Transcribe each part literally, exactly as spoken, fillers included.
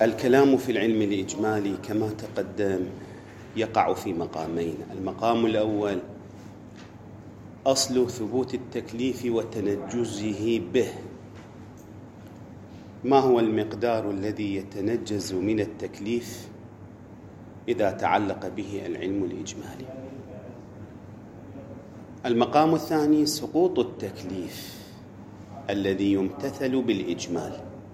الكلام في العلم الإجمالي كما تقدم يقع في مقامين. المقام الأول أصل ثبوت التكليف وتنجزه به. ما هو المقدار الذي يتنجز من التكليف إذا تعلق به العلم الإجمالي؟ المقام الثاني سقوط التكليف الذي يمتثل بالإجمال.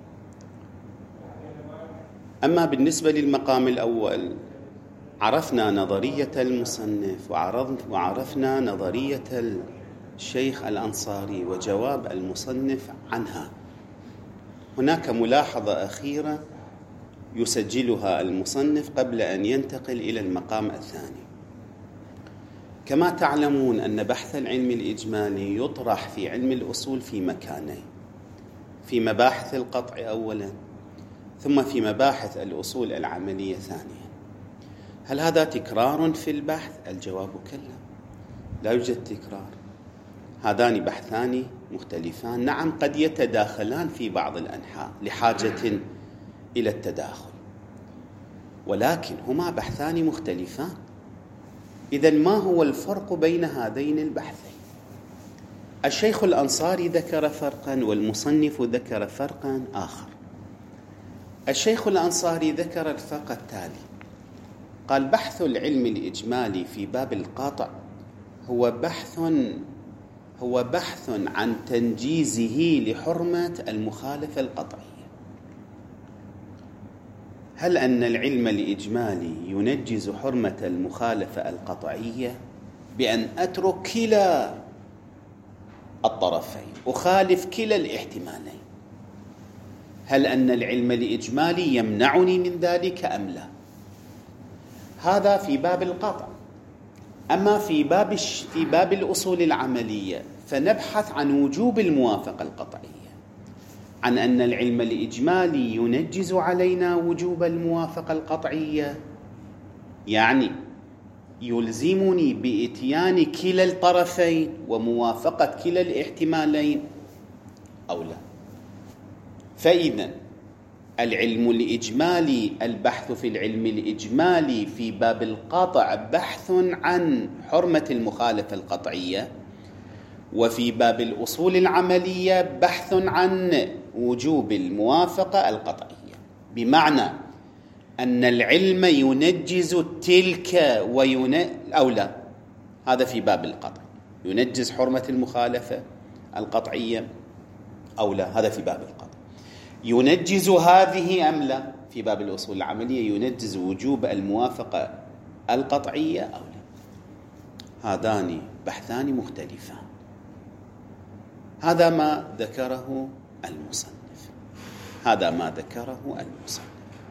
أما بالنسبة للمقام الأول عرفنا نظرية المصنف وعرفنا نظرية الشيخ الأنصاري وجواب المصنف عنها. هناك ملاحظة أخيرة يسجلها المصنف قبل أن ينتقل إلى المقام الثاني. كما تعلمون أن بحث العلم الإجمالي يطرح في علم الأصول في مكانين: في مباحث القطع أولا، ثم في مباحث الأصول العملية ثانيا. هل هذا تكرار في البحث؟ الجواب كلا، لا يوجد تكرار. هذان بحثان مختلفان، نعم قد يتداخلان في بعض الأنحاء لحاجة إلى التداخل، ولكن هما بحثان مختلفان. إذن ما هو الفرق بين هذين البحثين؟ الشيخ الأنصاري ذكر فرقا والمصنف ذكر فرقا آخر. الشيخ الأنصاري ذكر الفرق التالي: قال بحث العلم الإجمالي في باب القاطع هو بحث هو بحث عن تنجيزه لحرمة المخالفة القطعية. هل أن العلم الإجمالي ينجز حرمة المخالفة القطعية بأن أترك كلا الطرفين، أخالف كلا الاحتمالين؟ هل أن العلم الإجمالي يمنعني من ذلك أم لا؟ هذا في باب القطع. أما في باب في باب الأصول العملية فنبحث عن وجوب الموافقة القطعية، عن أن العلم الإجمالي ينجز علينا وجوب الموافقة القطعية، يعني يلزمني بإتيان كلا الطرفين وموافقة كلا الاحتمالين أو لا. فإذا العلم الإجمالي، البحث في العلم الإجمالي في باب القطع بحث عن حرمة المخالفة القطعية، وفي باب الأصول العملية بحث عن وجوب الموافقة القطعية، بمعنى أن العلم ينجز تلك وين أو لا. هذا في باب القطع، ينجز حرمة المخالفة القطعية أو لا، هذا في باب القطع. ينجز هذه أم لا، في باب الأصول العملية ينجز وجوب الموافقة القطعية أو لا. هذان بحثان مختلفان. هذا ما ذكره المصنف، هذا ما ذكره المصنف.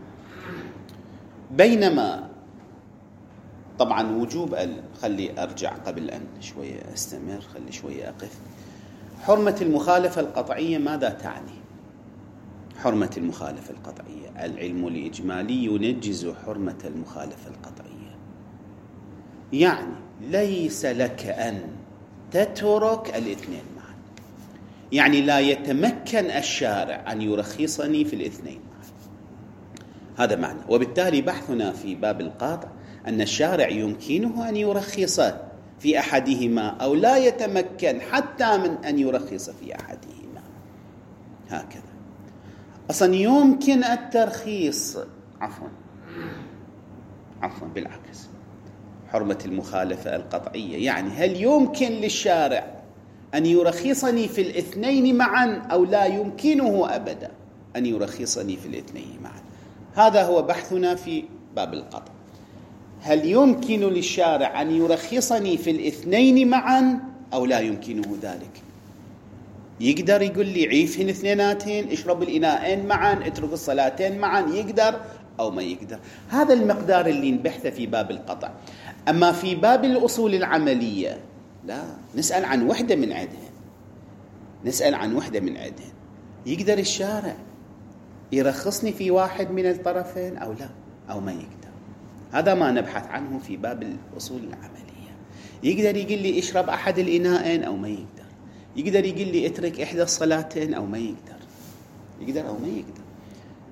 بينما طبعا وجوب ال... خلي أرجع قبل أن شوية أستمر، خلي شوية أقف. حرمة المخالفة القطعية ماذا تعني؟ حرمة المخالفة القطعية، العلم الإجمالي ينجز حرمة المخالفة القطعية، يعني ليس لك أن تترك الاثنين معا، يعني لا يتمكن الشارع أن يرخصني في الاثنين معا. هذا معنى. وبالتالي بحثنا في باب القاطع أن الشارع يمكنه أن يرخص في أحدهما أو لا يتمكن حتى من أن يرخص في أحدهما. هكذا أصلا يمكن الترخيص، عفوا عفوا بالعكس، حرمة المخالفة القطعية يعني هل يمكن للشارع أن يرخصني في الاثنين معا أو لا يمكنه أبدا أن يرخصني في الاثنين معا. هذا هو بحثنا في باب القطع. هل يمكن للشارع أن يرخصني في الاثنين معا أو لا يمكنه ذلك؟ يقدر يقول لي عيفهن اثنيناتين، اشرب الإناءين معا، اترك الصلاتين معا، يقدر أو ما يقدر؟ هذا المقدار اللي نبحث في باب القطع. أما في باب الأصول العملية لا، نسأل عن وحدة من عدهن، نسأل عن وحدة من عدهن. يقدر الشارع يرخصني في واحد من الطرفين أو لا، أو ما يقدر؟ هذا ما نبحث عنه في باب الأصول العملية. يقدر يقول لي اشرب أحد الإناءين أو ما يقدر؟ يقدر يقول لي اترك إحدى الصلاتين أو ما يقدر؟ يقدر أو ما يقدر؟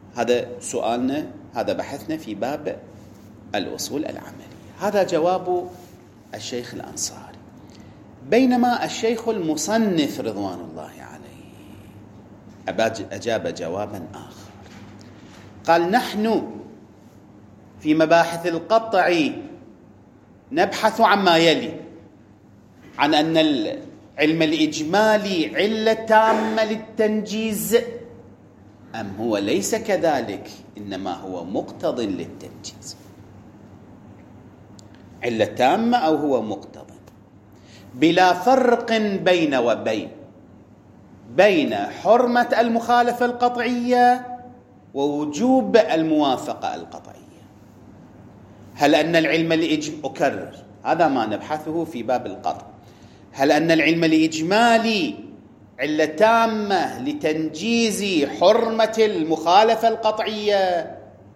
هذا سؤالنا، هذا بحثنا في باب الأصول العملية. هذا جواب الشيخ الأنصاري. بينما الشيخ المصنف رضوان الله عليه أجاب جوابا آخر، قال: نحن في مباحث القطع نبحث عما يلي، عن أن العلم الإجمالي علة تامة للتنجيز، أم هو ليس كذلك، إنما هو مقتض للتنجيز. علة تامة أو هو مقتض، بلا فرق بين وبين، بين حرمة المخالفة القطعية ووجوب الموافقة القطعية. هل أن العلم الإجمالي، أكرر هذا ما نبحثه في باب القطع، هل أن العلم الإجمالي علة تامة لتنجيز حرمة المخالفة القطعية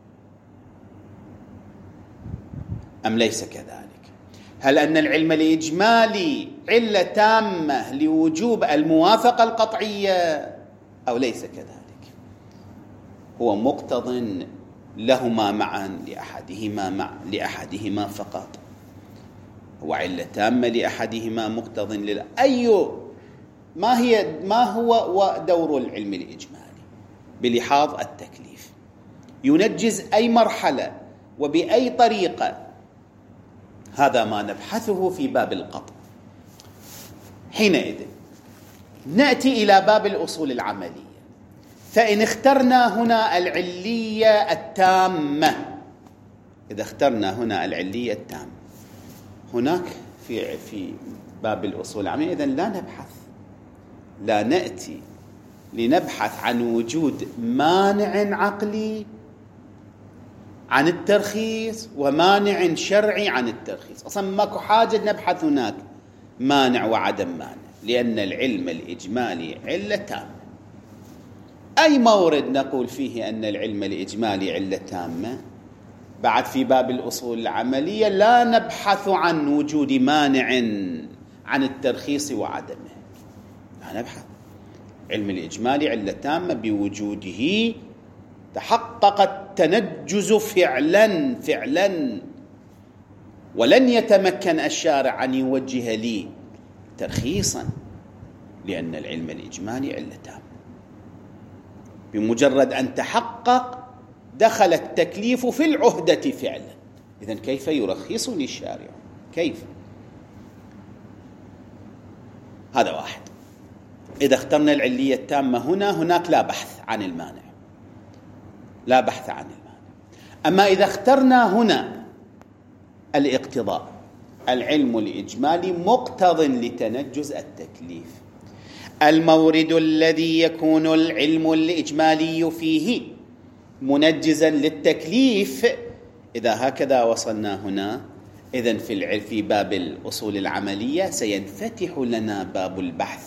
أم ليس كذلك؟ هل أن العلم الإجمالي علة تامة لوجوب الموافقة القطعية أو ليس كذلك؟ هو مقتض لهما معا، لأحدهما مع لأحدهما فقط. هو علة تامة لأحدهما، مقتض لل أي ما هي ما هو دور العلم الإجمالي بلحاظ التكليف؟ ينجز أي مرحلة وبأي طريقة؟ هذا ما نبحثه في باب القطع. حينئذ نأتي إلى باب الأصول العملية، فإن اخترنا هنا العلية التامة، إذا اخترنا هنا العلية التامة، هناك في في باب الأصول العملية إذن لا نبحث، لا نأتي لنبحث عن وجود مانع عقلي عن الترخيص ومانع شرعي عن الترخيص. أصلا ماكو حاجة نبحث هناك مانع وعدم مانع، لأن العلم الإجمالي علة تامة. أي مورد نقول فيه أن العلم الإجمالي علة تامة؟ بعد في باب الأصول العملية لا نبحث عن وجود مانع عن الترخيص وعدمه، لا نبحث. علم الإجمالي علة تامة بوجوده تحقق التنجز فعلا فعلا، ولن يتمكن الشارع أن يوجه لي ترخيصا، لأن العلم الإجمالي علة تامة. بمجرد أن تحقق دخل التكليف في العهدة فعلا. إذن كيف يرخصني الشارع؟ كيف؟ هذا واحد. إذا اخترنا العلية التامة هنا، هناك لا بحث عن المانع، لا بحث عن المانع. أما إذا اخترنا هنا الاقتضاء، العلم الإجمالي مقتض لتنجز التكليف، المورد الذي يكون العلم الإجمالي فيه منجزا للتكليف، إذا هكذا وصلنا هنا، إذن في في باب الأصول العملية سينفتح لنا باب البحث،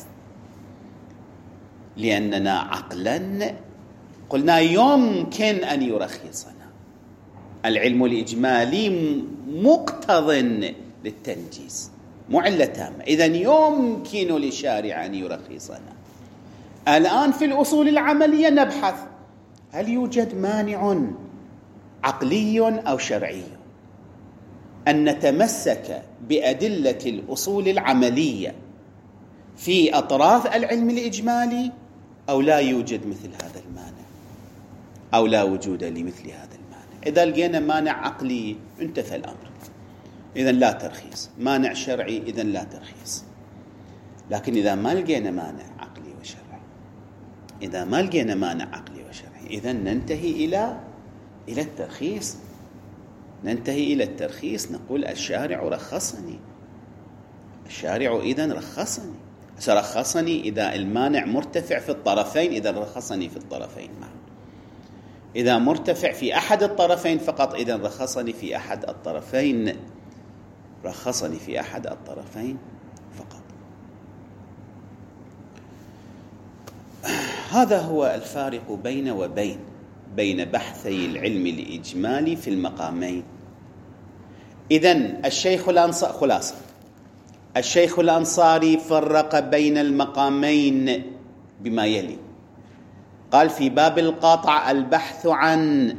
لأننا عقلا قلنا يمكن أن يرخصنا. العلم الإجمالي مقتض للتنجيز، مو علة تامة، إذن يمكن للشارع أن يرخصنا. الآن في الأصول العملية نبحث هل يوجد مانع عقلي أو شرعي أن نتمسك بأدلة الأصول العملية في أطراف العلم الإجمالي، أو لا يوجد مثل هذا المانع، أو لا وجود لمثل هذا المانع. إذا لقينا مانع عقلي انتفى الأمر، إذن لا ترخيص. مانع شرعي، إذن لا ترخيص. لكن إذا ما لقينا مانع عقلي وشرعي، إذا ما لقينا مانع عقلي وشرعي، إذن ننتهي إلى إلى الترخيص. ننتهي إلى الترخيص، نقول الشارع رخصني، الشارع إذن رخصني. رخصني إذا المانع مرتفع في الطرفين، إذا رخصني في الطرفين معا. إذا مرتفع في أحد الطرفين فقط، إذا رخصني في أحد الطرفين، رخصني في أحد الطرفين فقط. هذا هو الفارق بين وبين بين بحثي العلم الإجمالي في المقامين. إذن الشيخ الأنصاري، خلاصة، الشيخ الأنصاري فرق بين المقامين بما يلي: قال في باب القطع البحث عن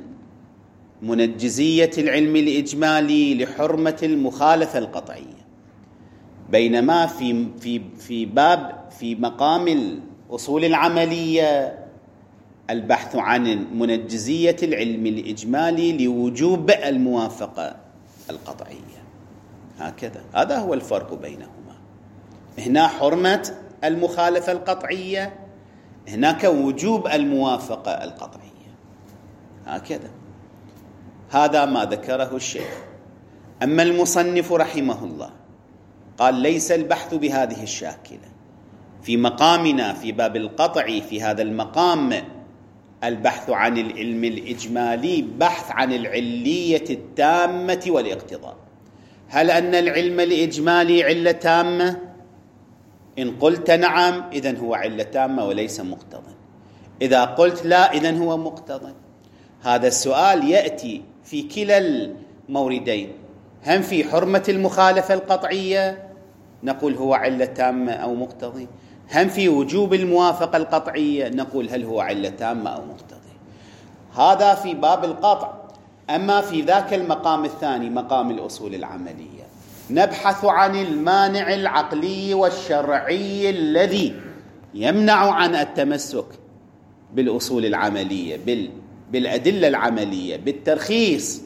منجزية العلم الإجمالي لحرمة المخالفة القطعية، بينما في في في باب في مقام الأصول العملية البحث عن منجزية العلم الإجمالي لوجوب الموافقة القطعية. هكذا، هذا هو الفرق بينهما. هنا حرمة المخالفة القطعية، هناك وجوب الموافقة القطعية. هكذا، هذا ما ذكره الشيخ. أما المصنف رحمه الله قال ليس البحث بهذه الشاكلة. في مقامنا في باب القطع، في هذا المقام البحث عن العلم الإجمالي بحث عن العلية التامة والاقتضاء. هل أن العلم الإجمالي علة تامة؟ إن قلت نعم إذن هو علة تامة وليس مقتضى. إذا قلت لا إذن هو مقتضى. هذا السؤال يأتي في كلا الموردين، هم في حرمة المخالفة القطعية نقول هو علة تامة أو مقتضي، هم في وجوب الموافقة القطعية نقول هل هو علة تامة أو مقتضي. هذا في باب القطع. أما في ذاك المقام الثاني مقام الأصول العملية نبحث عن المانع العقلي والشرعي الذي يمنع عن التمسك بالأصول العملية بال بالأدلة العملية بالترخيص.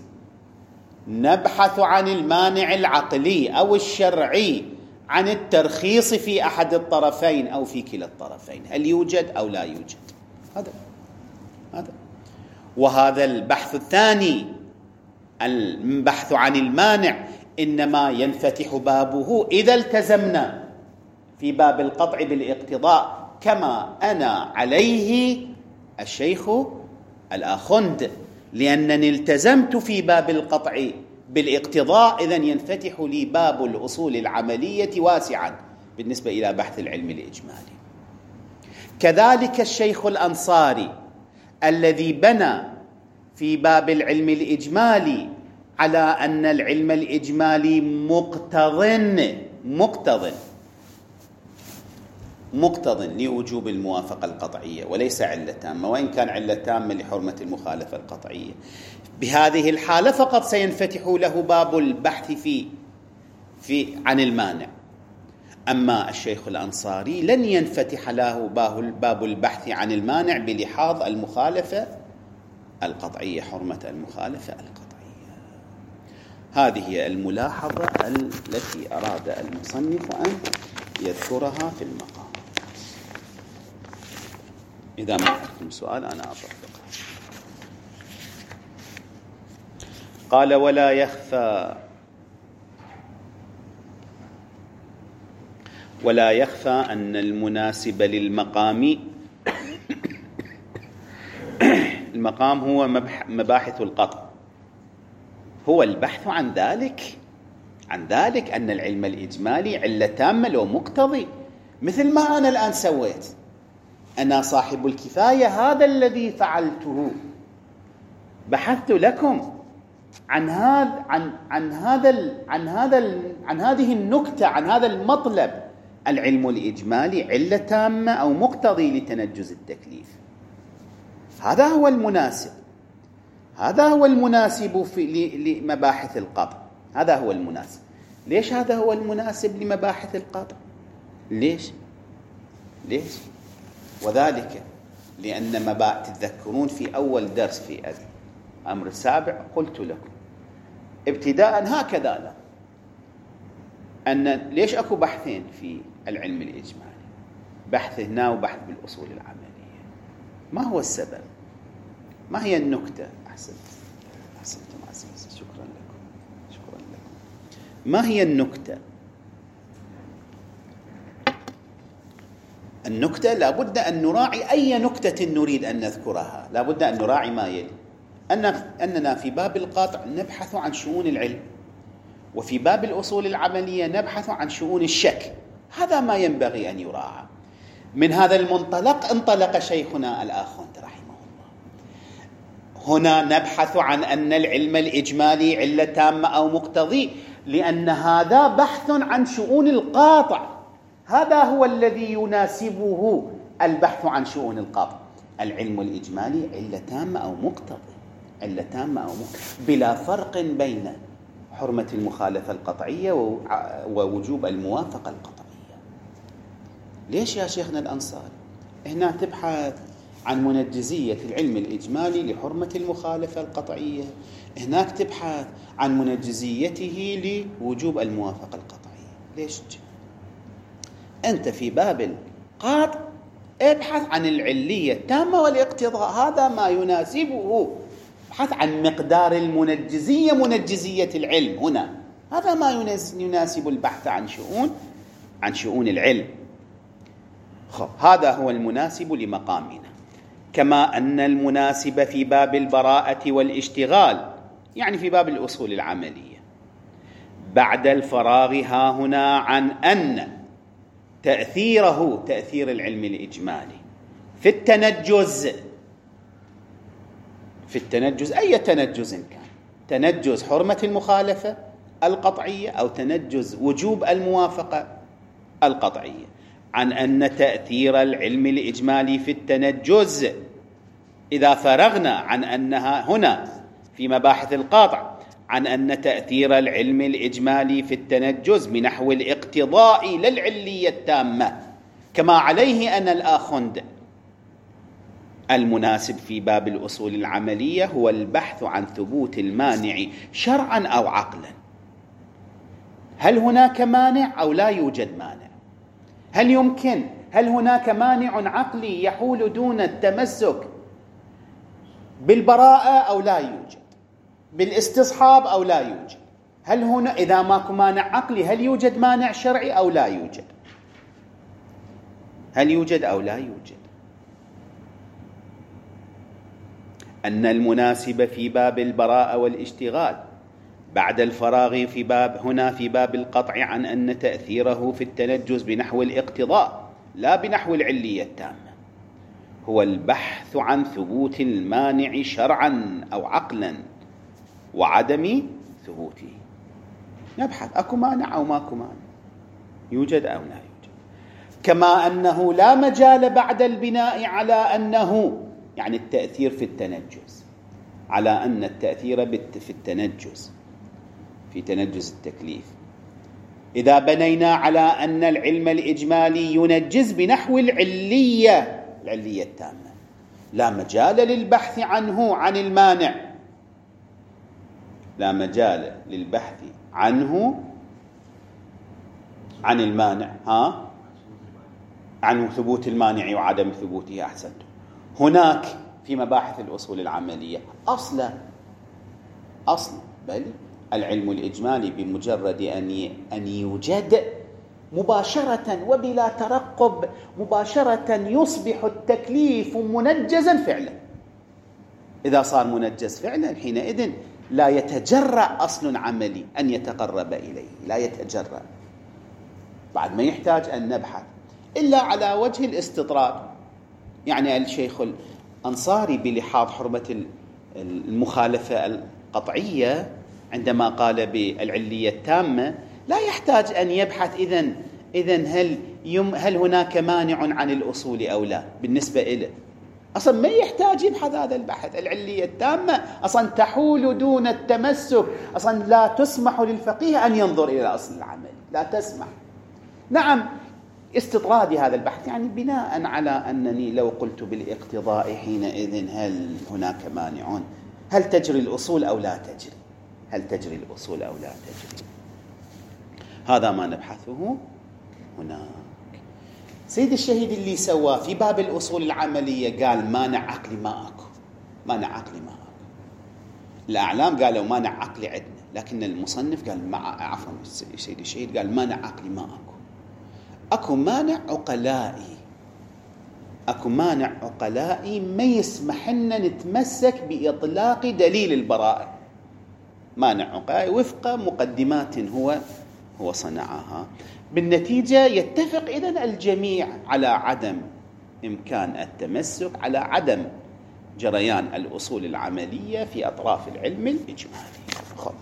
نبحث عن المانع العقلي أو الشرعي عن الترخيص في أحد الطرفين أو في كلا الطرفين، هل يوجد أو لا يوجد. هذا هذا وهذا البحث الثاني البحث عن المانع إنما ينفتح بابه إذا التزمنا في باب القطع بالاقتضاء كما أنا عليه الشيخ الآخند، لأنني التزمت في باب القطع بالاقتضاء إذن ينفتح لي باب الأصول العملية واسعا بالنسبة إلى بحث العلم الإجمالي. كذلك الشيخ الأنصاري الذي بنى في باب العلم الإجمالي على أن العلم الإجمالي مقتض مقتض مقتض لوجوب الموافقة القطعية وليس علة تامة، وإن كان علة تامة لحرمة المخالفة القطعية. بهذه الحالة فقط سينفتح له باب البحث في في عن المانع. أما الشيخ الأنصاري لن ينفتح له باب البحث عن المانع بلحاظ المخالفة القطعية، حرمة المخالفة القطعية. هذه هي الملاحظة التي أراد المصنف أن يذكرها في المقام. إذا ما عندكم سؤال أنا أطبق. قال ولا يخفى ولا يخفى أن المناسب للمقام المقام هو مباحث القطع، هو البحث عن ذلك عن ذلك أن العلم الإجمالي علة تامة لو مقتضي، مثل ما أنا الآن سويت. أنا صاحب الكفاية، هذا الذي فعلته، بحثت لكم عن هذا عن عن هذا عن هذا عن هذه النكتة، عن هذا المطلب. العلم الإجمالي علة تامة أو مقتضي لتنجز التكليف. هذا هو المناسب، هذا هو المناسب في لمباحث القطع. هذا هو المناسب. ليش هذا هو المناسب لمباحث القطع؟ ليش؟ ليش؟ وذلك لأن مباحث، تذكرون في أول درس في الأمر السابع قلت لكم ابتداء هكذا لا أن ليش أكو بحثين في العلم الإجمالي، بحث هنا وبحث بالأصول العملية. ما هو السبب؟ ما هي النكتة؟ أحسنت أحسنتم عزيز، شكرا لكم شكرا لكم. ما هي النكتة؟ النكتة لابد أن نراعي أي نكتة نريد أن نذكرها، لابد أن نراعي ما يلي: أن أننا في باب القطع نبحث عن شؤون العلم، وفي باب الأصول العملية نبحث عن شؤون الشك. هذا ما ينبغي أن يراعى. من هذا المنطلق انطلق شيخنا الآخوند رحمه الله. هنا نبحث عن أن العلم الإجمالي علة تامة أو مقتضي، لأن هذا بحث عن شؤون القاطع، هذا هو الذي يناسبه البحث عن شؤون القاطع. العلم الإجمالي علة تامة أو مقتضى، علة تامة أو مقتضى، بلا فرق بين حرمة المخالفة القطعية ووجوب الموافقة القطعية. ليش يا شيخنا الأنصاري؟ هنا تبحث عن منجزية العلم الإجمالي لحرمة المخالفة القطعية، هناك تبحث عن منجزيته لوجوب الموافقة القطعية. ليش؟ أنت في باب القاطع ابحث عن العلية التامة والاقتضاء، هذا ما يناسبه. ابحث عن مقدار المنجزية، منجزية العلم هنا، هذا ما يناسب البحث عن شؤون عن شؤون العلم. خب هذا هو المناسب لمقامنا. كما أن المناسب في باب البراءة والاشتغال، يعني في باب الأصول العملية، بعد الفراغ ها هنا عن أن تأثيره، تأثير العلم الإجمالي في التنجز، في التنجز أي تنجز كان، تنجز حرمة المخالفة القطعية أو تنجز وجوب الموافقة القطعية، عن أن تأثير العلم الإجمالي في التنجز إذا فرغنا عن أنها هنا في مباحث القاطع، عن أن تأثير العلم الإجمالي في التنجز بنحو الاقتضاء للعلية التامة، كما عليه أن الآخند. المناسب في باب الأصول العملية هو البحث عن ثبوت المانع شرعا أو عقلا. هل هناك مانع أو لا يوجد مانع؟ هل يمكن هل هناك مانع عقلي يحول دون التمسك بالبراءة أو لا يوجد؟ بالاستصحاب أو لا يوجد؟ هل هنا إذا ماكو مانع عقلي هل يوجد مانع شرعي أو لا يوجد؟ هل يوجد أو لا يوجد؟ أن المناسب في باب البراءة والاشتغال بعد الفراغ في باب هنا في باب القطع عن أن تأثيره في التنجز بنحو الاقتضاء لا بنحو العلية التامة هو البحث عن ثبوت المانع شرعا أو عقلا وعدم ثبوته. نبحث أكو مانع أو ماكو مانع، يوجد أو لا يوجد. كما أنه لا مجال بعد البناء على أنه، يعني التأثير في التنجز، على أن التأثير في التنجز في تنجز التكليف، إذا بنينا على أن العلم الإجمالي ينجز بنحو العلية العلية التامة، لا مجال للبحث عنه عن المانع، لا مجال للبحث عنه عن المانع، ها عن ثبوت المانع وعدم ثبوته. أحسنتم. هناك في مباحث الأصول العملية أصلا أصلا بل العلم الإجمالي بمجرد أن أن يوجد مباشرة وبلا ترقب، مباشرة يصبح التكليف منجزا فعلا. إذا صار منجز فعلا حينئذ لا يتجرأ أصل عملي أن يتقرب إليه، لا يتجرأ، بعد ما يحتاج أن نبحث إلا على وجه الاستطراد. يعني الشيخ الأنصاري بلحاظ حرمة المخالفة القطعية عندما قال بالعلية التامة لا يحتاج أن يبحث إذن إذن هل يم هل هناك مانع عن الأصول أو لا. بالنسبة إليه أصلا ما يحتاج يبحث هذا البحث. العلية التامة أصلا تحول دون التمسك، أصلا لا تسمح للفقيه أن ينظر إلى أصل العمل، لا تسمح. نعم استطرادي هذا البحث يعني بناء على أنني لو قلت بالاقتضاء حينئذ هل هناك مانع، هل تجري الأصول أو لا تجري، هل تجري الأصول أو لا تجري. هذا ما نبحثه هناك. سيد الشهيد اللي سواه في باب الأصول العملية قال مانع عقلي ما أكو، مانع عقلي ما أكو. الأعلام قالوا مانع عقلي عندنا، لكن المصنف قال مع عفوا سيد الشهيد قال مانع عقلي ما أكو. أكو مانع عقلائي، أكو مانع عقلائي ما يسمح لنا نتمسك بإطلاق دليل البراءة. مانع عقلائي وفق مقدمات هو هو صنعها. بالنتيجة يتفق إذن الجميع على عدم إمكان التمسك، على عدم جريان الأصول العملية في أطراف العلم الإجمالي. خب.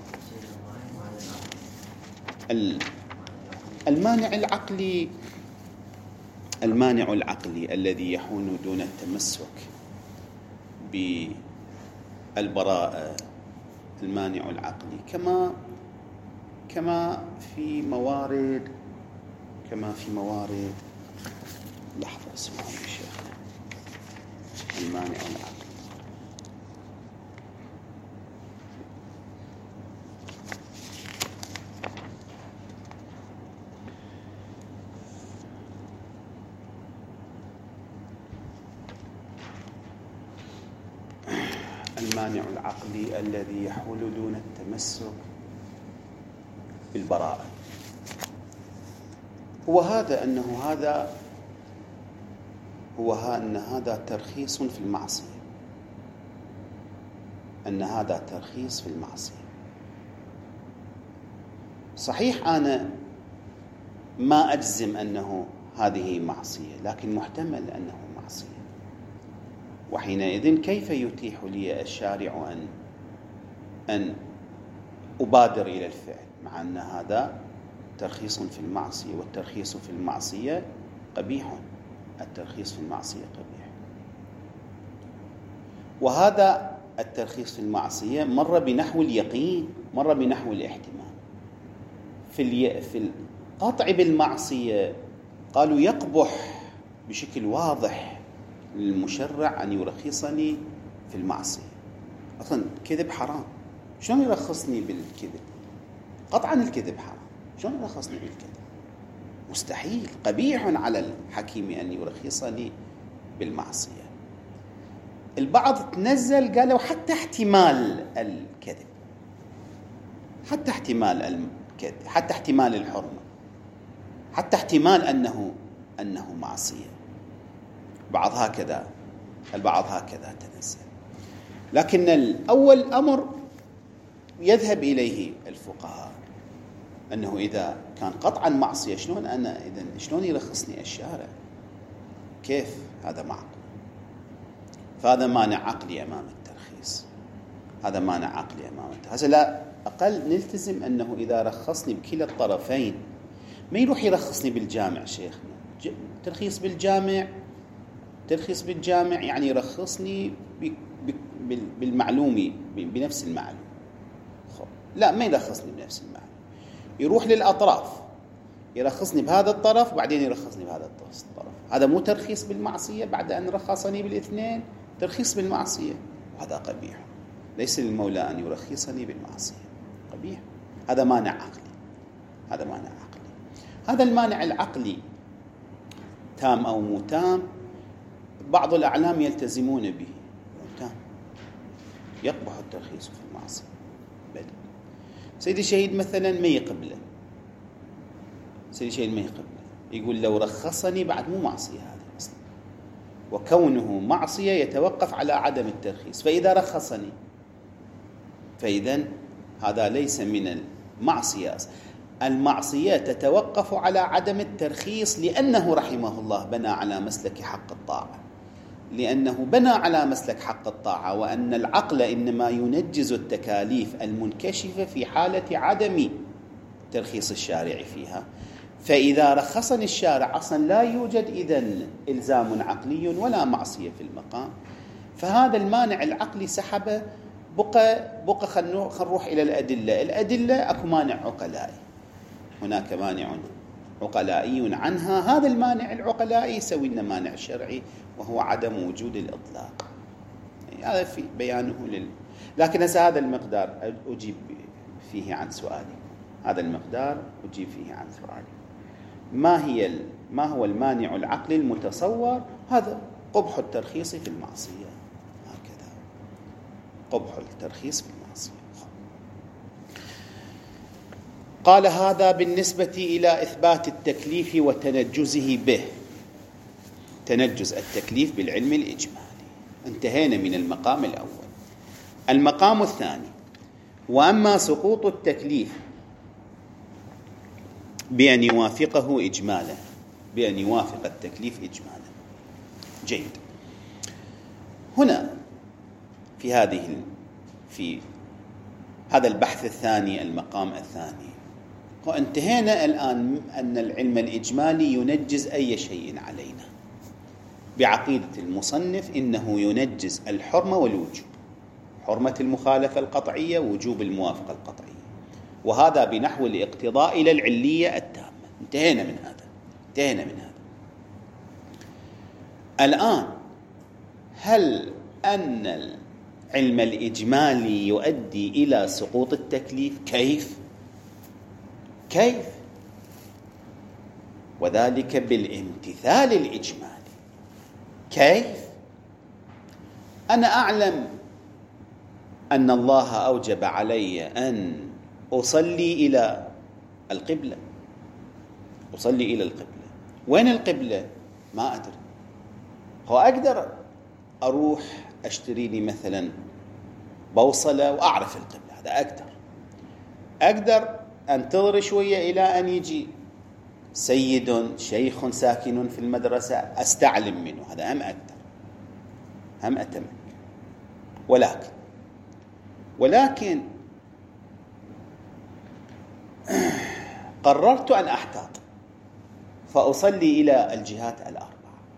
المانع العقلي، المانع العقلي الذي يحول دون التمسك بالبراءة، المانع العقلي، كما كما في موارد كما في موارد لحظة اسمعوا يا شيخ، المانع العقلي. المانع العقلي الذي يحول دون التمسك بالبراءة هو هذا، أنه هذا هو ها أن هذا ترخيص في المعصية، أن هذا ترخيص في المعصية. صحيح أنا ما أجزم أنه هذه معصية، لكن محتمل أنه معصية، وحينئذ كيف يتيح لي الشارع أن أن أبادر إلى الفعل، مع أن هذا ترخيص في المعصية، والترخيص في المعصية قبيح، الترخيص في المعصية قبيح. وهذا الترخيص في المعصية مر بنحو اليقين، مر بنحو الاحتمال. في الي... في القطع بالمعصية قالوا يقبح بشكل واضح للمشرع أن يرخصني في المعصية. أصلا كذب حرام، شلون يرخصني بالكذب؟ قطعا الكذب حرام، شلون يرخصني بالكذب؟ مستحيل، قبيح على الحكيم أن يرخصني بالمعصية. البعض تنزل قالوا حتى احتمال الكذب، حتى احتمال الكذب، حتى احتمال الحرمة، حتى احتمال أنه أنه معصية. بعض هكذا، البعض هكذا تنزل. لكن الأول أمر يذهب إليه الفقهاء، أنه إذا كان قطعا معصية شلون أنا إذن شلون يرخصني الشارع؟ كيف هذا معقول؟ فهذا مانع عقلي أمام الترخيص، هذا مانع عقلي أمام الترخيص. لا أقل نلتزم أنه إذا رخصني بكلا الطرفين، ما يروح يرخصني بالجامع شيخنا، ترخيص بالجامع، ترخيص بالجامع يعني يرخصني بالمعلومي، بنفس المعلوم. لا، ما يرخصني بنفس المعلوم، يروح للأطراف، يرخصني بهذا الطرف وبعدين يرخصني بهذا الطرف. هذا مو ترخيص بالمعصية بعد أن رخصني بالاثنين، ترخيص بالمعصية، وهذا قبيح. ليس للمولى أن يرخصني بالمعصية، قبيح. هذا مانع عقلي، هذا مانع عقلي. هذا المانع العقلي تام أو مو تام، بعض الأعلام يلتزمون به تام، يقبح الترخيص في المعصية. بل سيدي الشهيد مثلا ما يقبله، سيدي الشهيد ما يقبله، يقول لو رخصني بعد مو معصية هذا أصلا، وكونه معصية يتوقف على عدم الترخيص. فإذا رخصني فإذن هذا ليس من المعصية. المعصية تتوقف على عدم الترخيص، لأنه رحمه الله بنى على مسلك حق الطاعة، لأنه بنى على مسلك حق الطاعة، وأن العقل إنما ينجز التكاليف المنكشفة في حالة عدم ترخيص الشارع فيها. فإذا رخصني الشارع أصلا لا يوجد إذن إلزام عقلي ولا معصية في المقام. فهذا المانع العقلي سحب. بقى بقى خلينا نروح إلى الأدلة. الأدلة أكو مانع عقلائي، هناك مانع عقلائي عنها. هذا المانع العقلائي يسوي لنا مانع شرعي، وهو عدم وجود الإطلاق. يعني هذا في بيانه لل... لكن هذا المقدار أجيب فيه عن سؤالي، هذا المقدار أجيب فيه عن سؤالي. ما هي ال... ما هو المانع العقلي المتصور؟ هذا قبح الترخيص في المعصية. هكذا قبح الترخيص في المعصية. قال هذا بالنسبة إلى إثبات التكليف وتنجزه به، تنجز التكليف بالعلم الإجمالي. انتهينا من المقام الأول. المقام الثاني: وأما سقوط التكليف بأن يوافقه إجمالا، بأن يوافق التكليف إجمالا. جيد. هنا في هذه في هذا البحث الثاني، المقام الثاني، وانتهينا الآن أن العلم الإجمالي ينجز أي شيء علينا بعقيدة المصنف إنه ينجز الحرمة والوجوب، حرمة المخالفة القطعية، وجوب الموافقة القطعية، وهذا بنحو الاقتضاء إلى العلية التامة. انتهينا من هذا انتهينا من هذا الآن هل أن العلم الإجمالي يؤدي إلى سقوط التكليف؟ كيف؟ كيف؟ وذلك بالامتثال الإجمالي. كيف؟ أنا أعلم أن الله أوجب علي أن أصلي إلى القبلة، أصلي إلى القبلة. وين القبلة؟ ما أدري. هو أقدر أروح أشتري لي مثلا بوصلة وأعرف القبلة، هذا أقدر. أقدر أنتظر شوية إلى أن يجي سيد شيخ ساكن في المدرسة أستعلم منه، هذا هم أقدر، هم أتمكن. ولكن ولكن قررت أن أحتاط فأصلي إلى الجهات الأربعة.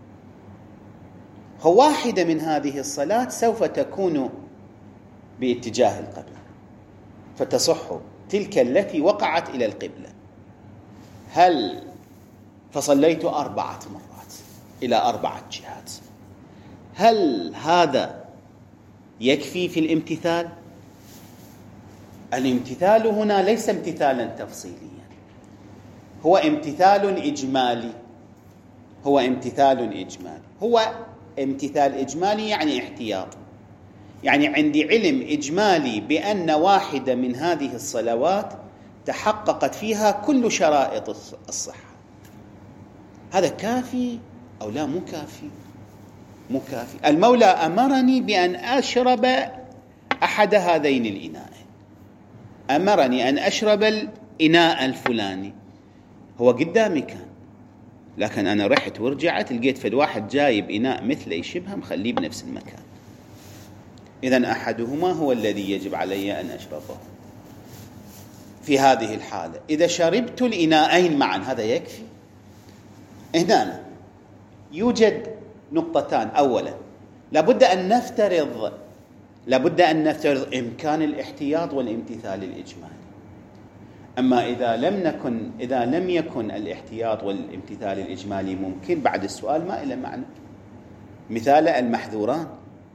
هو واحدة من هذه الصلاة سوف تكون باتجاه القبلة فتصح تلك التي وقعت إلى القبلة. هل فصليت أربعة مرات إلى أربعة جهات، هل هذا يكفي في الامتثال؟ الامتثال هنا ليس امتثالا تفصيليا، هو امتثال إجمالي. هو امتثال إجمالي هو امتثال إجمالي يعني احتياط، يعني عندي علم إجمالي بأن واحدة من هذه الصلوات تحققت فيها كل شرائط الصحة. هذا كافي أو لا؟ مو كافي، مو كافي. المولى أمرني بأن أشرب أحد هذين الإناءين، أمرني أن أشرب الإناء الفلاني، هو قدامي كان، لكن أنا رحت ورجعت لقيت في الواحد جايب إناء مثله يشبه مخليه بنفس المكان. إذن أحدهما هو الذي يجب علي أن أشربه. في هذه الحالة إذا شربت الإناءين معا هذا يكفي؟ هنا يوجد نقطتان. أولا لابد أن نفترض لابد أن نفترض إمكان الاحتياط والامتثال الإجمالي. أما إذا لم نكن إذا لم يكن الاحتياط والامتثال الإجمالي ممكن، بعد السؤال ما إلى معنى. مثال المحذوران،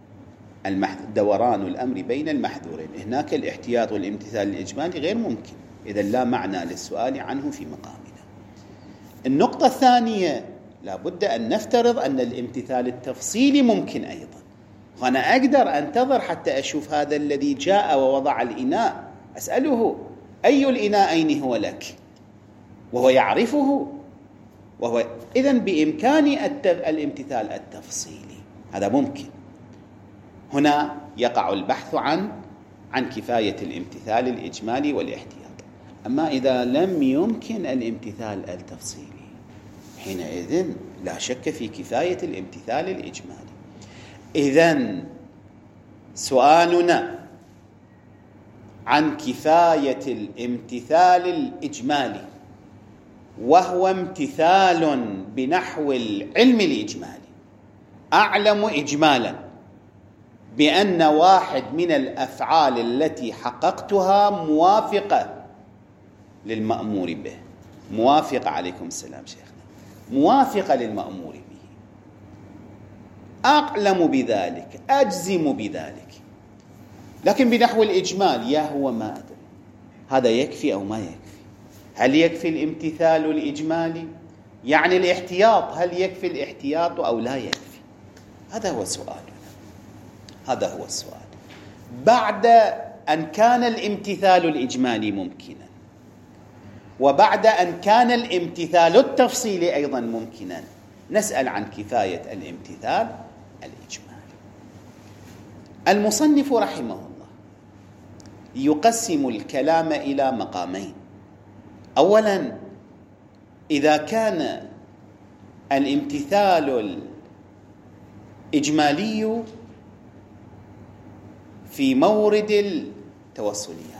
دوران الأمر بين المحذورين، هناك الاحتياط والامتثال الإجمالي غير ممكن، إذا لا معنى للسؤال عنه في مقامنا. النقطة الثانية لابد أن نفترض أن الامتثال التفصيلي ممكن أيضا. وأنا أقدر أنتظر حتى أشوف هذا الذي جاء ووضع الإناء، أسأله أي الإناءين هو لك، وهو يعرفه، وهو إذن بإمكاني الامتثال التفصيلي، هذا ممكن. هنا يقع البحث عن عن كفاية الامتثال الإجمالي والاحتياط. أما إذا لم يمكن الامتثال التفصيلي حينئذ لا شك في كفاية الامتثال الإجمالي. إذن سؤالنا عن كفاية الامتثال الإجمالي، وهو امتثال بنحو العلم الإجمالي، أعلم إجمالا بأن واحد من الأفعال التي حققتها موافقة للمأمور به، موافقة عليكم السلام شيخنا، موافقة للمأمور به، أعلم بذلك، أجزم بذلك. لكن بنحو الإجمال يا هو ما أدري هذا يكفي أو ما يكفي. هل يكفي الامتثال الإجمالي؟ يعني الاحتياط، هل يكفي الاحتياط أو لا يكفي؟ هذا هو سؤالنا، هذا هو السؤال. بعد أن كان الامتثال الإجمالي ممكنا، وبعد أن كان الامتثال التفصيلي أيضا ممكنا، نسأل عن كفاية الامتثال الإجمالي. المصنف رحمه الله يقسم الكلام إلى مقامين. أولا إذا كان الامتثال الإجمالي في مورد التوسليات،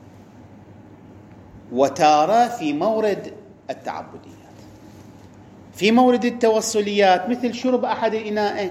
وتارة في مورد التعبديات، في مورد التوسليات مثل شرب أحد الإناءين،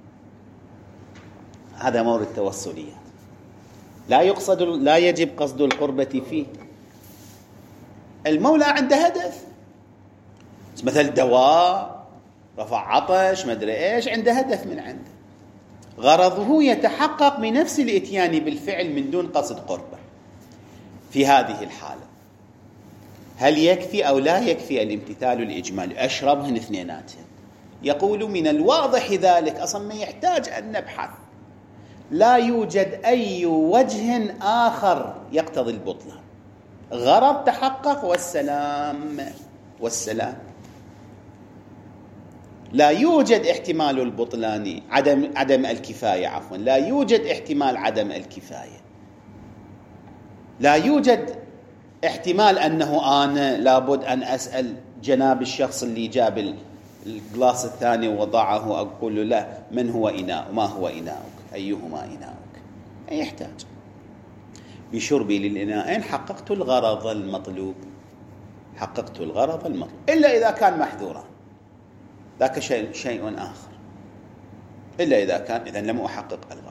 هذا مورد توسليات لا يقصد لا يجب قصد القربة فيه. المولى عنده هدف، مثل دواء، رفع عطش، ما ادري ايش، عنده هدف من عنده، غرضه يتحقق بنفس الاتيان بالفعل من دون قصد قربة. في هذه الحالة هل يكفي أو لا يكفي الامتثال الإجمالي؟ أشربهن اثنيناتهن. يقول من الواضح ذلك، أصلا ما يحتاج أن نبحث، لا يوجد أي وجه آخر يقتضي البطلان، غرض تحقق والسلام والسلام. لا يوجد احتمال البطلان عدم عدم الكفاية عفوا لا يوجد احتمال عدم الكفاية، لا يوجد احتمال أنه أنا لابد أن أسأل جناب الشخص اللي جاب الجلاس الثاني ووضعه أقول له لا من هو إناء، ما هو إناؤك، أيهما إناؤك. أي يحتاج بشربي للإناءين حققت الغرض المطلوب، حققت الغرض المطلوب، إلا إذا كان محذورا ذاك شيء شيء آخر، إلا إذا كان إذن لم أحقق الغرض.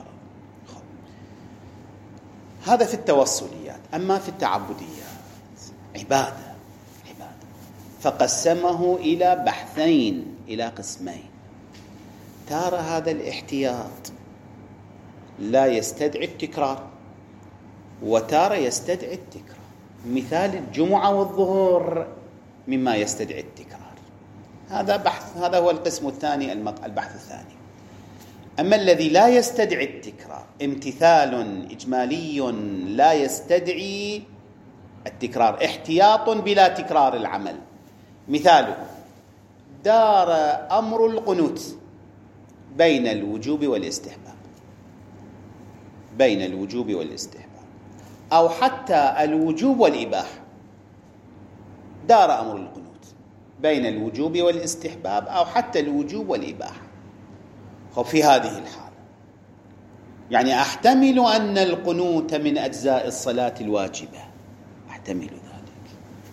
هذا في التوسليات. أما في التعبديات عبادة عبادة فقسمه إلى بحثين، إلى قسمين. ترى هذا الاحتياط لا يستدعي التكرار، وتارة يستدعي التكرار. مثال الجمعة والظهور مما يستدعي التكرار. هذا بحث، هذا هو القسم الثاني، البحث الثاني. أما الذي لا يستدعي التكرار، امتثال إجمالي لا يستدعي التكرار، احتياط بلا تكرار العمل. مثاله دار أمر القنوت بين الوجوب والاستحباب، بين الوجوب والاستحباب، أو حتى الوجوب والإباحة. دار أمر القنوت بين الوجوب والاستحباب أو حتى الوجوب والإباحة. خب في هذه الحالة يعني أحتمل أن القنوت من أجزاء الصلاة الواجبة، أحتمل ذلك،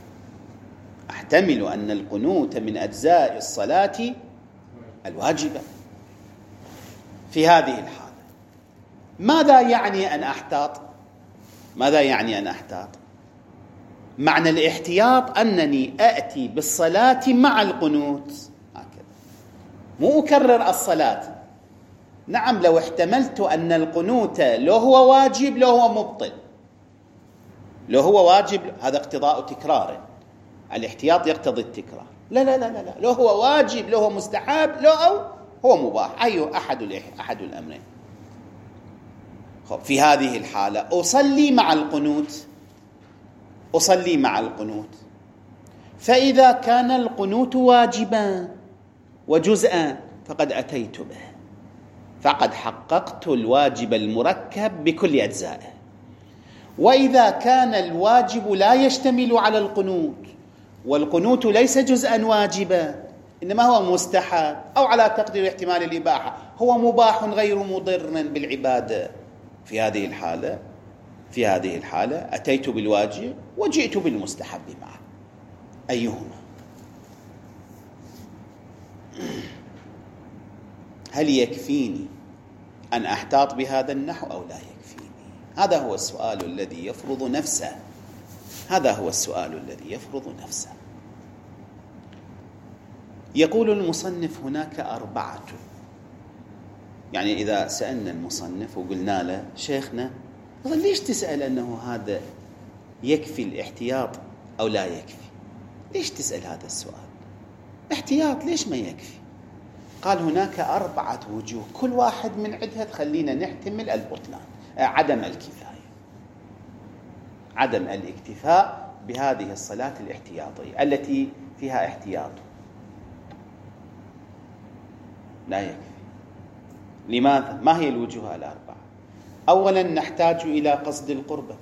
أحتمل أن القنوت من أجزاء الصلاة الواجبة. في هذه الحالة ماذا يعني أن أحتاط؟ ماذا يعني أن أحتاط؟ معنى الاحتياط أنني أأتي بالصلاة مع القنوت، هكذا، مو أكرر الصلاة. نعم لو احتملت أن القنوت لو هو واجب لو هو مبطل، لو هو واجب هذا اقتضاء تكرار، الاحتياط يقتضي التكرار. لا لا لا لا، لو هو واجب لو هو مستحب لو أو هو مباح، أي أحد أحد الأمرين. في هذه الحالة أصلي مع القنوت، أصلي مع القنوت. فإذا كان القنوت واجبا وجزءا فقد أتيت به، فقد حققت الواجب المركب بكل أجزائه. وإذا كان الواجب لا يشتمل على القنوت، والقنوت ليس جزءا واجبا إنما هو مستحب، أو على تقدير احتمال الإباحة هو مباح غير مضر بالعبادة، في هذه الحالة في هذه الحالة أتيت بالواجب وجئت بالمستحب معه، أيهما؟ هل يكفيني أن أحتاط بهذا النحو أو لا يكفيني؟ هذا هو السؤال الذي يفرض نفسه، هذا هو السؤال الذي يفرض نفسه. يقول المصنف هناك أربعة، يعني إذا سألنا المصنف وقلنا له شيخنا ليش تسأل أنه هذا يكفي الاحتياط أو لا يكفي؟ ليش تسأل هذا السؤال؟ احتياط ليش ما يكفي؟ قال هناك أربعة وجوه، كل واحد من عدها تخلينا نحتمل البطلان، عدم الكفاية، عدم الاكتفاء بهذه الصلاة الاحتياطية التي فيها احتياط لا يكفي. لماذا؟ ما هي الوجوه الأربعة؟ أولا نحتاج إلى قصد القربة،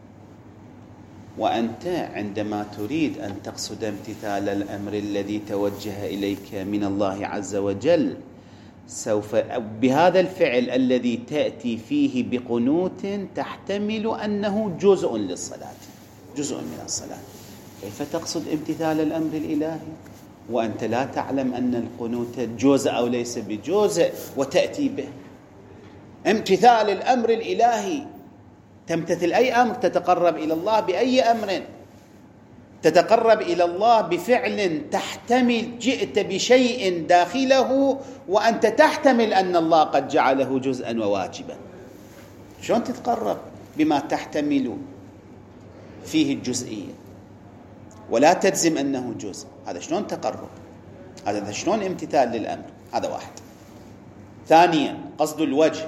وأنت عندما تريد أن تقصد امتثال الأمر الذي توجه إليك من الله عز وجل سوف بهذا الفعل الذي تأتي فيه بقنوت تحتمل أنه جزء للصلاة، جزء من الصلاة. كيف تقصد امتثال الأمر الإلهي وأنت لا تعلم أن القنوت جزء أو ليس بجزء وتأتي به. امتثال الأمر الإلهي، تمتثل أي أمر، تتقرب إلى الله بأي أمر، تتقرب إلى الله بفعل تحتمل جئت بشيء داخله وأنت تحتمل أن الله قد جعله جزءا وواجبا. شلون تتقرب بما تحتمل فيه الجزئية ولا تجزم أنه جزء؟ هذا شلون تقرب؟ هذا شلون امتثال للأمر؟ هذا واحد. ثانيا قصد الوجه،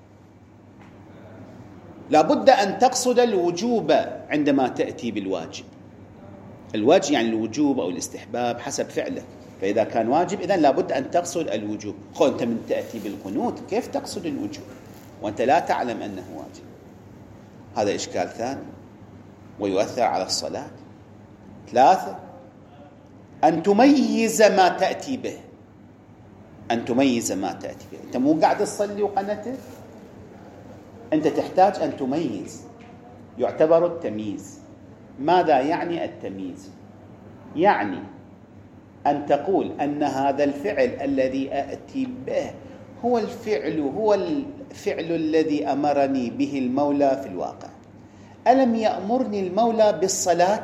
لابد أن تقصد الوجوب عندما تأتي بالواجب. الوجه يعني الوجوب أو الاستحباب حسب فعلك، فإذا كان واجب إذن لابد أن تقصد الوجوب. خو أنت من تأتي بالقنوت كيف تقصد الوجوب وأنت لا تعلم أنه واجب؟ هذا إشكال ثاني ويؤثر على الصلاة. ثلاثة أن تميز ما تأتي به، أن تميز ما تأتي به. أنت مو قاعد تصلي وقنته، أنت تحتاج أن تميز. يعتبر التمييز. ماذا يعني التمييز؟ يعني أن تقول أن هذا الفعل الذي أأتي به هو الفعل هو الفعل الذي أمرني به المولى في الواقع. ألم يأمرني المولى بالصلاة؟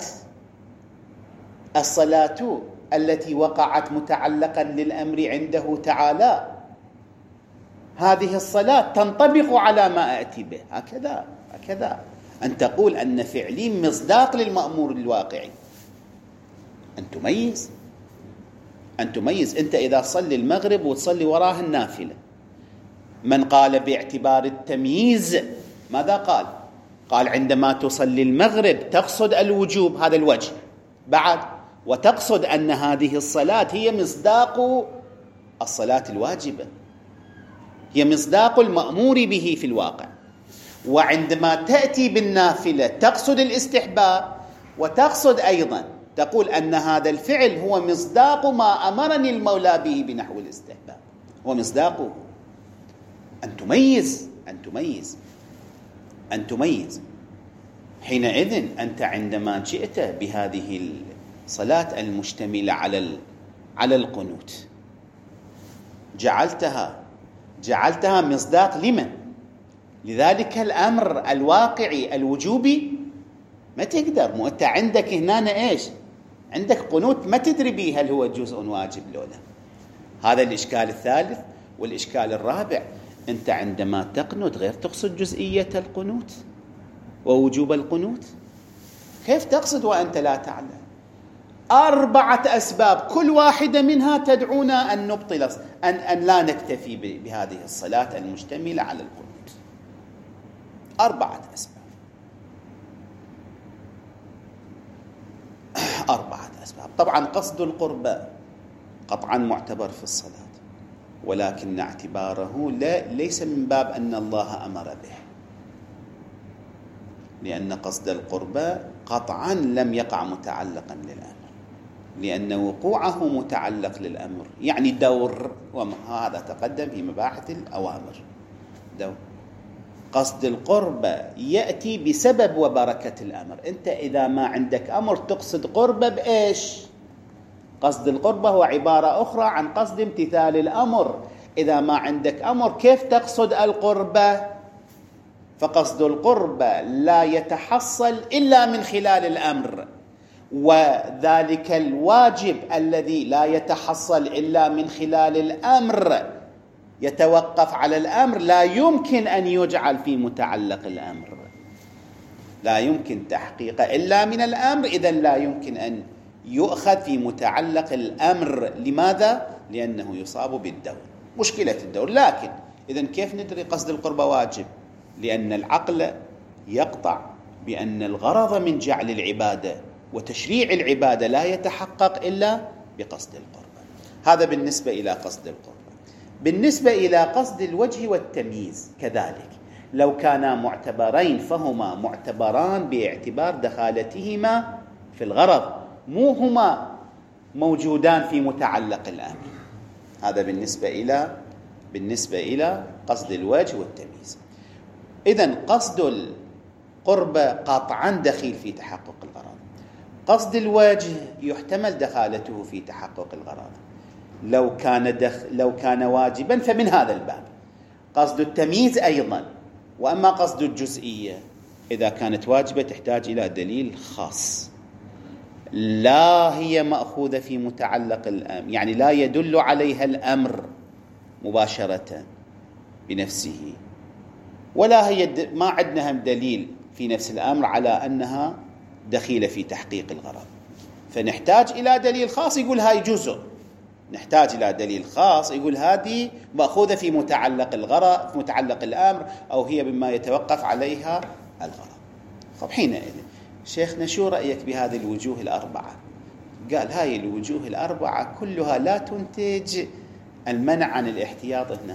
الصلاة التي وقعت متعلقا للأمر عنده تعالى، هذه الصلاة تنطبق على ما أأتي به. هكذا هكذا أن تقول أن فعلي مصداق للمأمور الواقعي. أن تميز أن تميز أنت إذا صلي المغرب وتصلي وراها النافلة، من قال باعتبار التمييز ماذا قال؟ قال عندما تصلي المغرب تقصد الوجوب، هذا الوجه بعد، وتقصد أن هذه الصلاة هي مصداق الصلاة الواجبة، هي مصداق المأمور به في الواقع. وعندما تأتي بالنافلة تقصد الاستحباب، وتقصد أيضا تقول أن هذا الفعل هو مصداق ما أمرني المولى به بنحو الاستحباب، هو مصداقه. أن تميز أن تميز أن تميز حينئذ أنت عندما جئت بهذه الصلاة المشتملة على على القنوت جعلتها جعلتها مصداق لمن؟ لذلك الأمر الواقعي الوجوبي. ما تقدر، مو أنت عندك هنا إيش؟ عندك قنوت ما تدري به هل هو جزء واجب لو لا. هذا الإشكال الثالث. والإشكال الرابع، أنت عندما تقنت غير تقصد جزئية القنوت ووجوب القنوت. كيف تقصد وأنت لا تعلم؟ أربعة أسباب كل واحدة منها تدعونا أن نبطل أن, أن لا نكتفي بهذه الصلاة المشتملة على القنوت. أربعة أسباب أربعة أسباب. طبعا قصد القربى قطعا معتبر في الصلاة، ولكن اعتباره لا ليس من باب أن الله أمر به، لأن قصد القربى قطعا لم يقع متعلقا للأمر، لأن وقوعه متعلق للأمر يعني دور، وهذا تقدم في مباحث الأوامر. دور قصد القربى يأتي بسبب وبركة الأمر. أنت إذا ما عندك أمر تقصد قربة بإيش؟ قصد القربة هو عبارة أخرى عن قصد امتثال الأمر. إذا ما عندك أمر كيف تقصد القربة؟ فقصد القربة لا يتحصل إلا من خلال الأمر، وذلك الواجب الذي لا يتحصل إلا من خلال الأمر يتوقف على الأمر، لا يمكن أن يجعل في متعلق الأمر، لا يمكن تحقيقه إلا من الأمر. إذن لا يمكن أن يؤخذ في متعلق الأمر. لماذا؟ لأنه يصاب بالدور، مشكلة الدور. لكن إذن كيف ندري قصد القربة واجب؟ لأن العقل يقطع بأن الغرض من جعل العبادة وتشريع العبادة لا يتحقق إلا بقصد القربة. هذا بالنسبة إلى قصد القربة. بالنسبة إلى قصد الوجه والتمييز كذلك، لو كانا معتبرين فهما معتبران باعتبار دخالتهما في الغرض، مو هما موجودان في متعلق الأمر. هذا بالنسبة إلى بالنسبة إلى قصد الوجه والتمييز. إذن قصد القربة قطعا دخيل في تحقق الغرض، قصد الوجه يحتمل دخالته في تحقق الغرض لو كان دخ لو كان واجبا فمن هذا الباب. قصد التمييز أيضا. وأما قصد الجزئية إذا كانت واجبة تحتاج إلى دليل خاص، لا هي مأخوذة في متعلق الأمر، يعني لا يدل عليها الأمر مباشرة بنفسه، ولا هي ما عندنا هم دليل في نفس الأمر على أنها دخيلة في تحقيق الغرض، فنحتاج إلى دليل خاص يقول هاي جزء، نحتاج إلى دليل خاص يقول هذه مأخوذة في متعلق الغرض، في متعلق الأمر، أو هي بما يتوقف عليها الغرض. طب حينئذ شيخنا شو رأيك بهذه الوجوه الأربعة؟ قال هاي الوجوه الأربعة كلها لا تنتج المنع عن الاحتياط هنا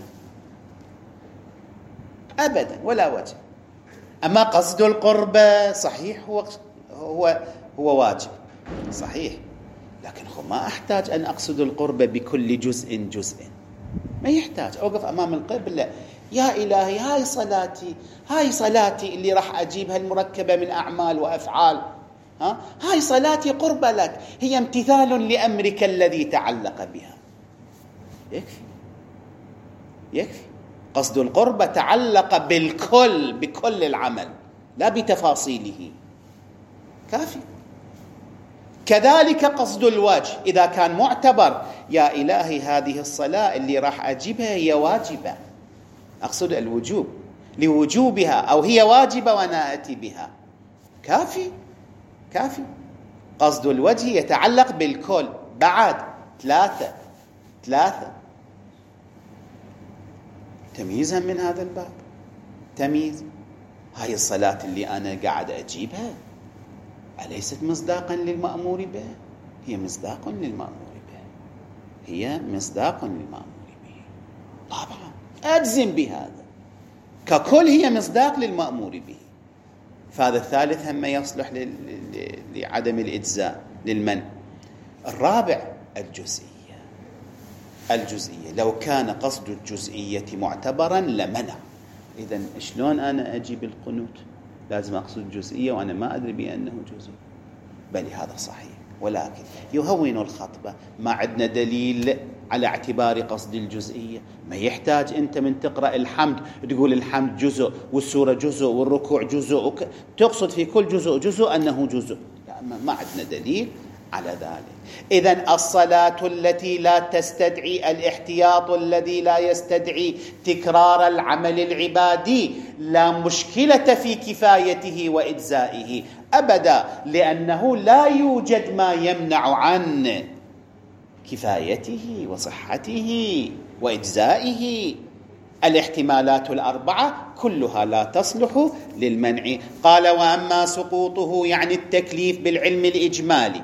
أبدا ولا وجه. أما قصد القربة صحيح هو هو هو واجب صحيح، لكن هو ما أحتاج أن أقصد القربة بكل جزء جزء، ما يحتاج أوقف أمام القبلة يا إلهي هاي صلاتي، هاي صلاتي اللي راح أجيبها المركبة من أعمال وأفعال، ها هاي صلاتي قربة لك، هي امتثال لأمرك الذي تعلق بها. يكفي يكفي. قصد القربة تعلق بالكل، بكل العمل لا بتفاصيله، كافي. كذلك قصد الوجه إذا كان معتبر، يا إلهي هذه الصلاة اللي راح أجيبها هي واجبة، أقصد الوجوب لوجوبها، أو هي واجبة وأنا أتي بها، كافي كافي. قصد الوجه يتعلق بالكل. بعد ثلاثة ثلاثة تمييزا من هذا الباب، تمييز هاي الصلاة اللي أنا قاعد أجيبها أليست مصداقا للمأمور به؟ هي مصداق للمأمور به، هي مصداق للمأمور به طبعا، أجزم بهذا ككل، هي مصداق للمأمور به. فهذا الثالث هم يصلح لعدم الإجزاء للمنع. الرابع الجزئية. الجزئية لو كان قصد الجزئية معتبرا لمنع. إذن شلون أنا أجيب القنوت؟ لازم أقصد الجزئية وأنا ما أدري بأنه جزء. بل هذا صحيح، ولكن يهون الخطبة، ما عندنا دليل على اعتبار قصد الجزئية. ما يحتاج أنت من تقرأ الحمد تقول الحمد جزء والسورة جزء والركوع جزء وك... تقصد في كل جزء جزء أنه جزء، لا ما عندنا دليل على ذلك. إذن الصلاة التي لا تستدعي الاحتياط الذي لا يستدعي تكرار العمل العبادي لا مشكلة في كفايته وإجزائه أبدا، لأنه لا يوجد ما يمنع عن كفايته وصحته وإجزائه. الاحتمالات الأربعة كلها لا تصلح للمنع. قال وأما سقوطه يعني التكليف بالعلم الإجمالي،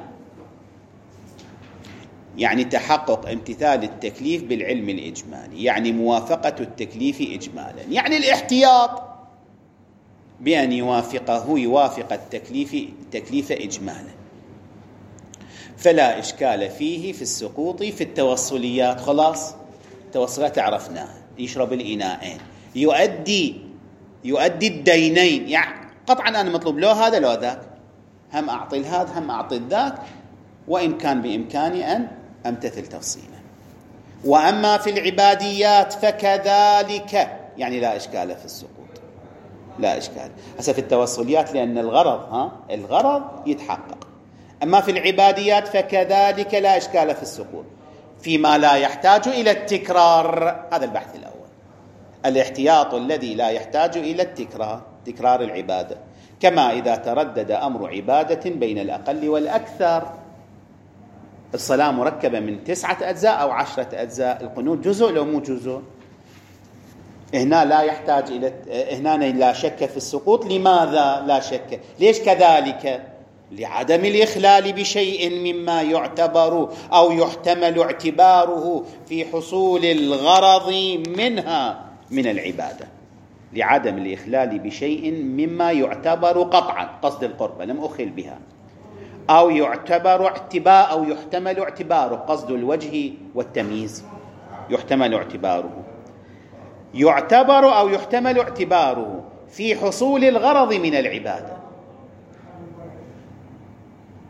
يعني تحقق امتثال التكليف بالعلم الإجمالي، يعني موافقة التكليف إجمالا، يعني الاحتياط بأن يوافقه يوافق التكليف التكليف إجمالا، فلا إشكال فيه في السقوط في التوصليات. خلاص التوصلات عرفناها، يشرب الإناءين، يؤدي يؤدي الدينين، يعني قطعا أنا مطلوب له هذا لو ذاك، هم أعطي هذا هم أعطي ذاك، وإن كان بإمكاني أن أمتثل تفصيلا. وأما في العباديات فكذلك، يعني لا إشكال في السقوط، لا إشكال هسه في التوصليات لأن الغرض ها الغرض يتحقق. أما في العباديات فكذلك لا إشكال في السقوط فيما لا يحتاج إلى التكرار. هذا البحث الأول، الاحتياط الذي لا يحتاج إلى التكرار، تكرار العبادة، كما إذا تردد أمر عبادة بين الأقل والأكثر. الصلاة مركبة من تسعة أجزاء أو عشرة أجزاء، القنوت جزء لو مو جزء، هنا لا يحتاج إلى، هنا لا شك في السقوط. لماذا لا شك؟ ليش كذلك؟ لعدم الإخلال بشيء مما يعتبر أو يحتمل اعتباره في حصول الغرض منها من العبادة، لعدم الإخلال بشيء مما يعتبر قطعا قصد القربة لم أخل بها، أو يعتبر اعتبار أو يحتمل اعتباره قصد الوجه والتمييز، يحتمل اعتباره يعتبر أو يحتمل اعتباره في حصول الغرض من العبادة.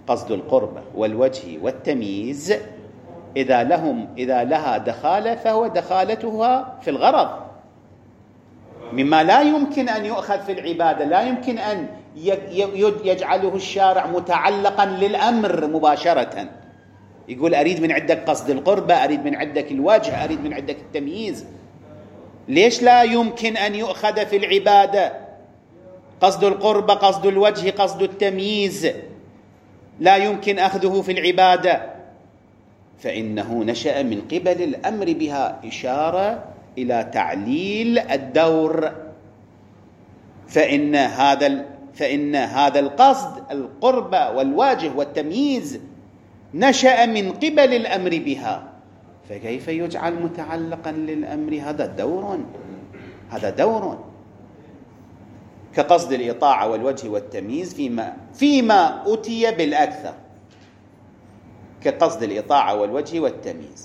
قصد القربة والوجه والتمييز إذا لهم إذا لها دخالة فهو دخالتها في الغرض، مما لا يمكن أن يؤخذ في العبادة، لا يمكن أن يجعله الشارع متعلقا للأمر مباشرة، يقول أريد من عندك قصد القربة، أريد من عندك الوجه، أريد من عندك التمييز. ليش لا يمكن أن يؤخذ في العبادة قصد القربة، قصد الوجه، قصد التمييز، لا يمكن أخذه في العبادة؟ فإنه نشأ من قبل الأمر بها، إشارة إلى تعليل الدور. فإن هذا فإن هذا القصد القربة والواجه والتمييز نشأ من قبل الأمر بها، فكيف يجعل متعلقا للأمر؟ هذا دور هذا دور كقصد الإطاعة والوجه والتمييز فيما فيما أتي بالأكثر، كقصد الإطاعة والوجه والتمييز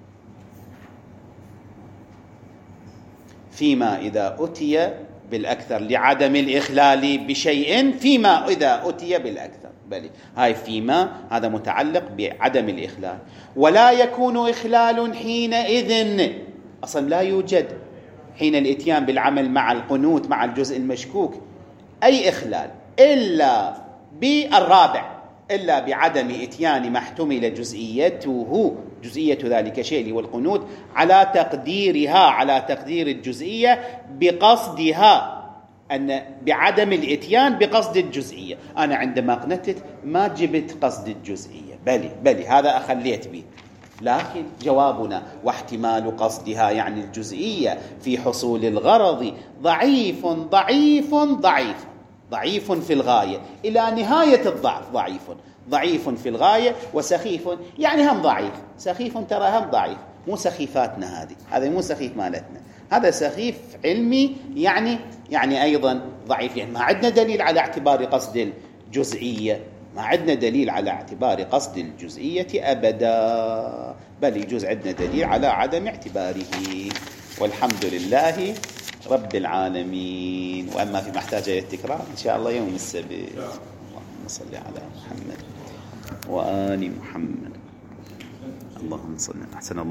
فيما إذا أتي بالأكثر لعدم الإخلال بشيء، فيما إذا أتي بالأكثر، بل هاي فيما هذا متعلق بعدم الإخلال، ولا يكون إخلال حينئذ، أصلا لا يوجد حين الإتيان بالعمل مع القنوت مع الجزء المشكوك أي إخلال إلا بالرابع، إلا بعدم إتيان ما احتمل جزئيته جزئية ذلك الشيء والقنوت على تقديرها على تقدير الجزئية بقصدها، أن بعدم الإتيان بقصد الجزئية. أنا عندما قنتت ما جبت قصد الجزئية، بلي بلي هذا أخليت به، لكن جوابنا واحتمال قصدها يعني الجزئية في حصول الغرض ضعيف ضعيف ضعيف ضعيف في الغاية إلى نهاية الضعف، ضعيف ضعيف في الغاية، وسخيف يعني هم ضعيف، سخيف ترى هم ضعيف، مو سخيفاتنا هذه، هذا مو سخيف مالتنا، هذا سخيف علمي يعني يعني أيضا ضعيف، يعني ما عندنا دليل على اعتبار قصد الجزئية، ما عندنا دليل على اعتبار قصد الجزئية أبدا، بل يجوز عندنا دليل على عدم اعتباره، والحمد لله رب العالمين. وأما فيما احتاج إلى التكرار إن شاء الله يوم السبت. اللهم صل على محمد وآل محمد. اللهم صل. أحسن الله.